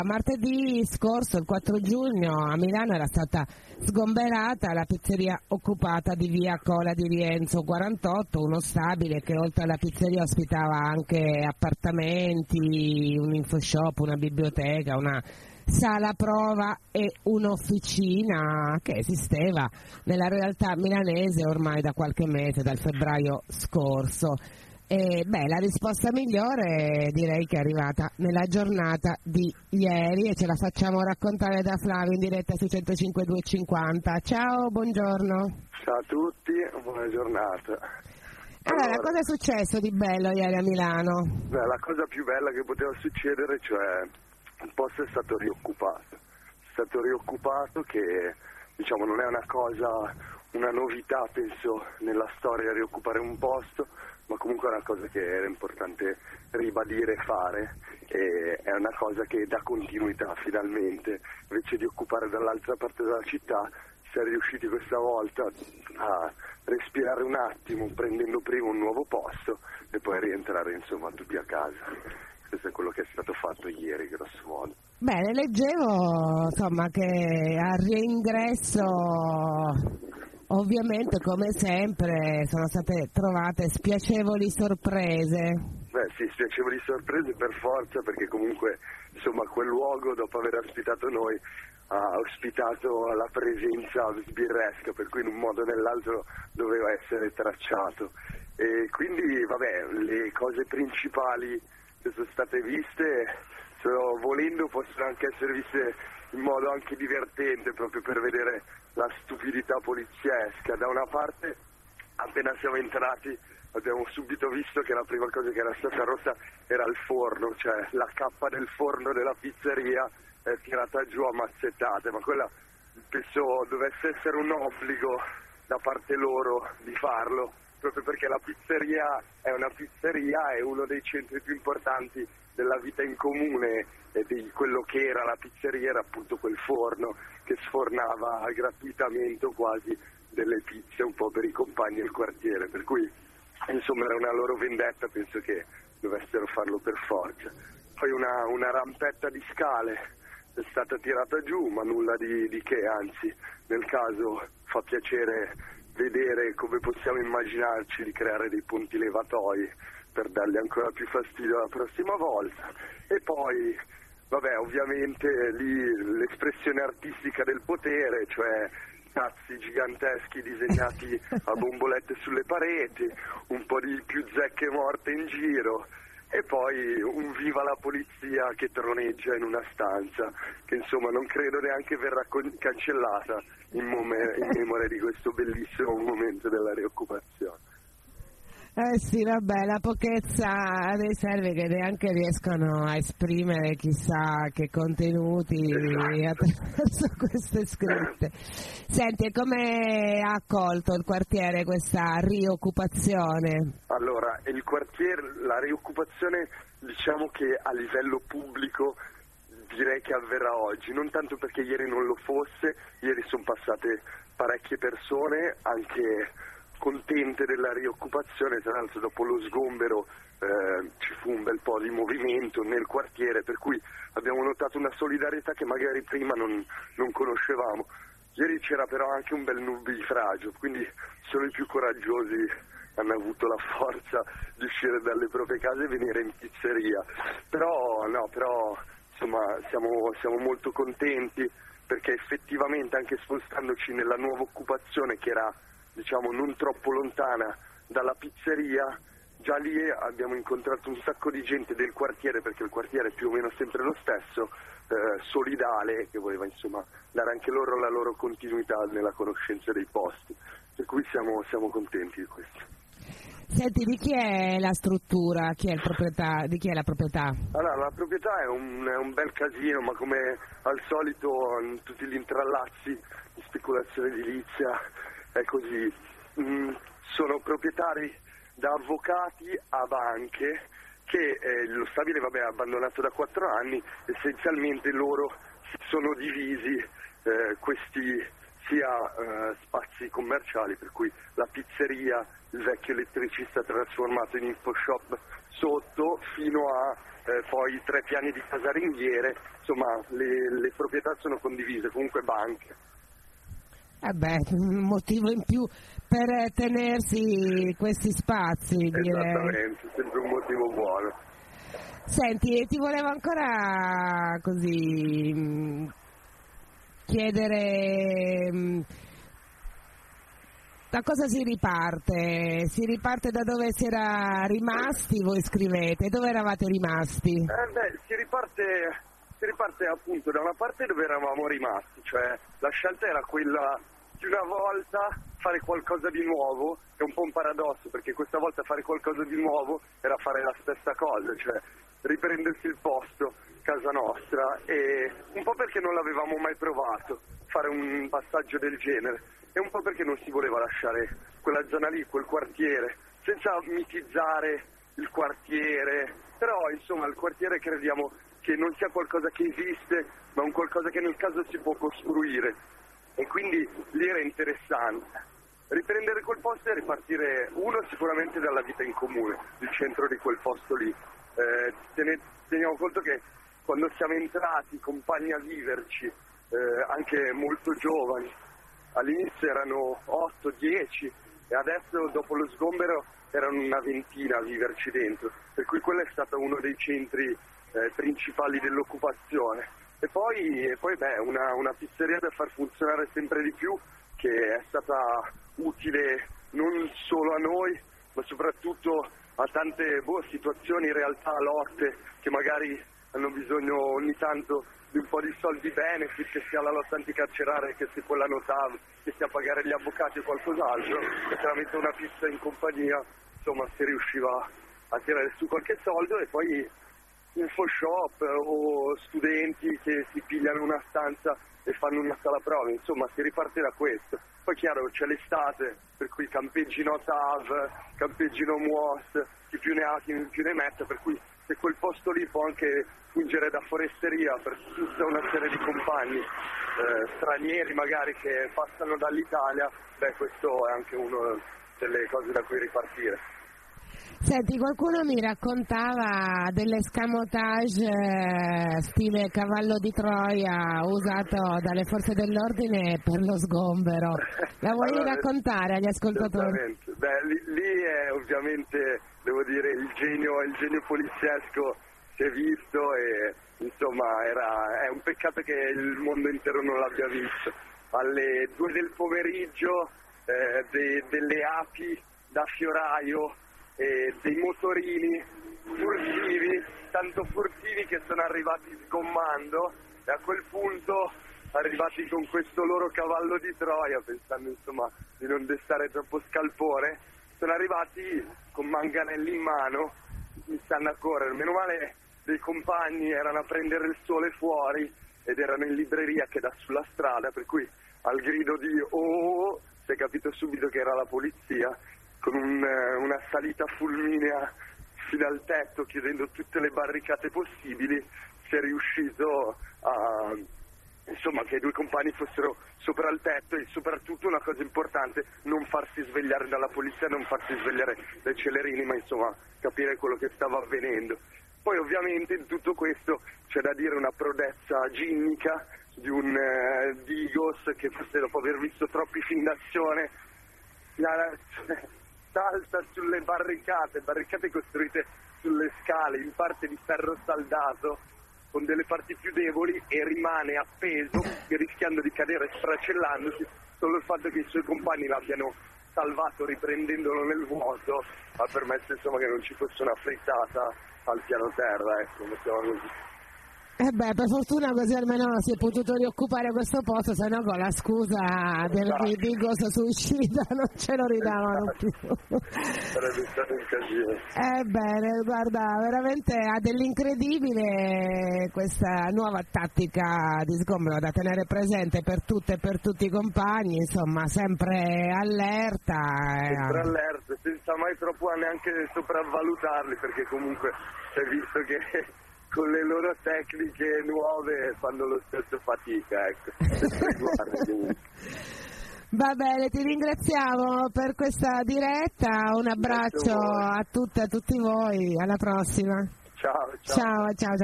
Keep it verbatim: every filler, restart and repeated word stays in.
Martedì scorso, il quattro giugno, a Milano era stata sgomberata la pizzeria occupata di via Cola di Rienzo quarantotto, uno stabile che oltre alla pizzeria ospitava anche appartamenti, un infoshop, una biblioteca, una sala prova e un'officina che esisteva nella realtà milanese ormai da qualche mese, dal febbraio scorso. E beh, la risposta migliore direi che è arrivata nella giornata di ieri e ce la facciamo raccontare da Flavio in diretta su centocinque duecentocinquanta. Ciao, buongiorno. Ciao a tutti, buona giornata. Allora, Allora, cosa è successo di bello ieri a Milano? Beh, la cosa più bella che poteva succedere, cioè il posto è stato rioccupato. È stato rioccupato che, diciamo, non è una cosa, una novità, penso, nella storia rioccupare un posto, ma comunque è una cosa che era importante ribadire e fare, e è una cosa che dà continuità finalmente. Invece di occupare dall'altra parte della città, si è riusciti questa volta a respirare un attimo, prendendo prima un nuovo posto e poi rientrare insomma tutti a casa. Questo è quello che è stato fatto ieri, grosso modo. Bene, leggevo insomma che al reingresso ovviamente come sempre sono state trovate spiacevoli sorprese. Beh sì, spiacevoli sorprese per forza, perché comunque insomma quel luogo, dopo aver ospitato noi, ha ospitato la presenza sbirresca, per cui in un modo o nell'altro doveva essere tracciato. E quindi vabbè, le cose principali che sono state viste, sono, volendo possono anche essere viste in modo anche divertente, proprio per vedere la stupidità poliziesca. Da una parte, appena siamo entrati, abbiamo subito visto che la prima cosa che era stata rotta era il forno, cioè la cappa del forno della pizzeria è tirata giù a mazzettate, ma quella penso dovesse essere un obbligo da parte loro di farlo, proprio perché la pizzeria è una pizzeria, è uno dei centri più importanti della vita in comune, e di quello che era la pizzeria era appunto quel forno che sfornava gratuitamente quasi delle pizze un po' per i compagni del quartiere, per cui insomma era una loro vendetta, penso che dovessero farlo per forza. Poi una, una rampetta di scale è stata tirata giù, ma nulla di, di che, anzi nel caso fa piacere vedere come possiamo immaginarci di creare dei ponti levatoi per dargli ancora più fastidio la prossima volta. E poi vabbè, ovviamente lì l'espressione artistica del potere, cioè cazzi giganteschi disegnati a bombolette sulle pareti, un po' di più zecche morte in giro e poi un viva la polizia che troneggia in una stanza che insomma non credo neanche verrà con- cancellata in, mom- in memoria di questo bellissimo momento della rioccupazione. Eh sì, vabbè, la pochezza dei server che neanche riescono a esprimere chissà che contenuti Esatto. attraverso queste scritte. Senti, e come ha accolto il quartiere questa rioccupazione? Allora, il quartiere, la rioccupazione diciamo che a livello pubblico direi che avverrà oggi, non tanto perché ieri non lo fosse, ieri sono passate parecchie persone, anche contente della rioccupazione, tra l'altro dopo lo sgombero eh, ci fu un bel po' di movimento nel quartiere, per cui abbiamo notato una solidarietà che magari prima non, non conoscevamo. Ieri c'era però anche un bel nubifragio, quindi solo i più coraggiosi hanno avuto la forza di uscire dalle proprie case e venire in pizzeria. Però no, però insomma siamo, siamo molto contenti, perché effettivamente anche spostandoci nella nuova occupazione che era diciamo non troppo lontana dalla pizzeria, già lì abbiamo incontrato un sacco di gente del quartiere, perché il quartiere è più o meno sempre lo stesso, eh, solidale, che voleva insomma dare anche loro la loro continuità nella conoscenza dei posti, per cui siamo, siamo contenti di questo. Senti, di chi è la struttura, chi è il proprietà, di chi è la proprietà? Allora, la proprietà è un, è un bel casino, ma come al solito in tutti gli intrallazzi di speculazione edilizia è così. Mm, sono proprietari da avvocati a banche che eh, lo stabile vabbè, è abbandonato da quattro anni, essenzialmente loro si sono divisi eh, questi sia eh, spazi commerciali, per cui la pizzeria, il vecchio elettricista trasformato in infoshop sotto, fino a eh, poi tre piani di casaringhiere, insomma le, le proprietà sono condivise, comunque banche. Eh beh, un motivo in più per tenersi questi spazi, direi. Esattamente, sempre un motivo buono. Senti, ti volevo ancora così mh, chiedere mh, da cosa si riparte? Si riparte da dove si era rimasti, voi scrivete, dove eravate rimasti? Eh beh, si riparte, si riparte appunto da una parte dove eravamo rimasti, cioè la scelta era quella di una volta fare qualcosa di nuovo, che è un po' un paradosso, perché questa volta fare qualcosa di nuovo era fare la stessa cosa, cioè riprendersi il posto, casa nostra, e un po' perché non l'avevamo mai provato, fare un passaggio del genere, e un po' perché non si voleva lasciare quella zona lì, quel quartiere, senza mitizzare il quartiere, però insomma il quartiere crediamo che non sia qualcosa che esiste, ma un qualcosa che nel caso si può costruire, e quindi lì era interessante. Riprendere quel posto e ripartire, uno sicuramente dalla vita in comune, il centro di quel posto lì. Eh, tene, teniamo conto che quando siamo entrati compagni a viverci, eh, anche molto giovani, all'inizio erano otto dieci e adesso dopo lo sgombero erano una ventina a viverci dentro, per cui quello è stato uno dei centri eh, principali dell'occupazione. E poi, e poi beh, una, una pizzeria da far funzionare sempre di più, che è stata utile non solo a noi, ma soprattutto a tante boh, situazioni, realtà, lotte che magari hanno bisogno ogni tanto di un po' di soldi benefit, che sia la lotta anticarceraria, che sia quella notav, che sia pagare gli avvocati o qualcos'altro, e tramite una pizza in compagnia insomma si riusciva a tirare su qualche soldo. E poi info shop o studenti che si pigliano una stanza e fanno una sala prove, insomma si riparte da questo. Poi chiaro c'è l'estate, per cui campeggino TAV, campeggino M U O S, chi più ne ha chi più ne metta, per cui se quel posto lì può anche fungere da foresteria per tutta una serie di compagni eh, stranieri magari che passano dall'Italia, beh questo è anche una delle cose da cui ripartire. Senti, qualcuno mi raccontava dell'escamotage eh, stile cavallo di Troia usato dalle forze dell'ordine per lo sgombero. La vuoi allora raccontare agli ascoltatori? Beh, lì, lì è ovviamente, devo dire, il genio, il genio poliziesco si è visto e insomma era, è un peccato che il mondo intero non l'abbia visto. Alle due del pomeriggio eh, de, delle api da fioraio e dei motorini furtivi, tanto furtivi che sono arrivati sgommando, e a quel punto arrivati con questo loro cavallo di Troia, pensando insomma di non destare troppo scalpore, sono arrivati con manganelli in mano, iniziando a correre. Meno male dei compagni erano a prendere il sole fuori ed erano in libreria che dà sulla strada, per cui al grido di oh si è capito subito che era la polizia, con un, una salita fulminea fino al tetto, chiudendo tutte le barricate possibili, si è riuscito a, insomma, che i due compagni fossero sopra il tetto, e soprattutto una cosa importante, non farsi svegliare dalla polizia, non farsi svegliare dai celerini, ma insomma capire quello che stava avvenendo. Poi ovviamente in tutto questo c'è da dire una prodezza ginnica di un eh, Digos che forse dopo aver visto troppi film d'azione la, salta sulle barricate, barricate costruite sulle scale in parte di ferro saldato con delle parti più deboli, e rimane appeso rischiando di cadere sfracellandosi. Solo il fatto che i suoi compagni l'abbiano salvato riprendendolo nel vuoto ha permesso insomma che non ci fosse una frittata al piano terra, ecco, mettiamo così. Eh beh, per fortuna così almeno si è potuto rioccupare questo posto, se no con la scusa del Digos suicida non ce lo ridavano più. Sarebbe stato un casino. Ebbene, guarda, veramente ha dell'incredibile questa nuova tattica di sgombero da tenere presente per tutte e per tutti i compagni, insomma, sempre allerta. Sempre allerta, senza mai troppo neanche sopravvalutarli, perché comunque si è visto che con le loro tecniche nuove fanno lo stesso fatica, ecco. Va bene, ti ringraziamo per questa diretta, un abbraccio a tutte e a tutti voi, alla prossima. ciao. Ciao, ciao. ciao.